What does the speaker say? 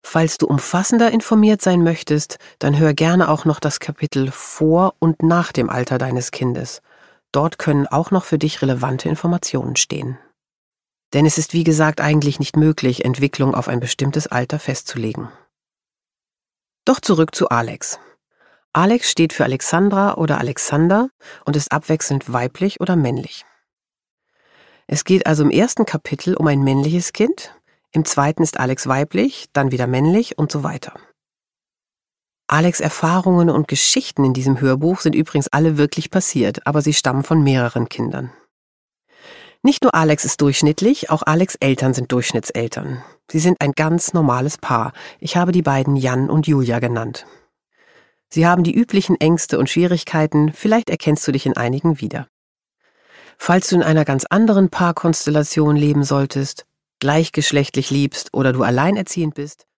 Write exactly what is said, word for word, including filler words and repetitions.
Falls du umfassender informiert sein möchtest, dann hör gerne auch noch das Kapitel vor und nach dem Alter deines Kindes. Dort können auch noch für dich relevante Informationen stehen. Denn es ist wie gesagt eigentlich nicht möglich, Entwicklung auf ein bestimmtes Alter festzulegen. Doch zurück zu Alex. Alex steht für Alexandra oder Alexander und ist abwechselnd weiblich oder männlich. Es geht also im ersten Kapitel um ein männliches Kind, im zweiten ist Alex weiblich, dann wieder männlich und so weiter. Alex' Erfahrungen und Geschichten in diesem Hörbuch sind übrigens alle wirklich passiert, aber sie stammen von mehreren Kindern. Nicht nur Alex ist durchschnittlich, auch Alex' Eltern sind Durchschnittseltern. Sie sind ein ganz normales Paar. Ich habe die beiden Jan und Julia genannt. Sie haben die üblichen Ängste und Schwierigkeiten, vielleicht erkennst du dich in einigen wieder. Falls du in einer ganz anderen Paarkonstellation leben solltest, gleichgeschlechtlich liebst oder du alleinerziehend bist,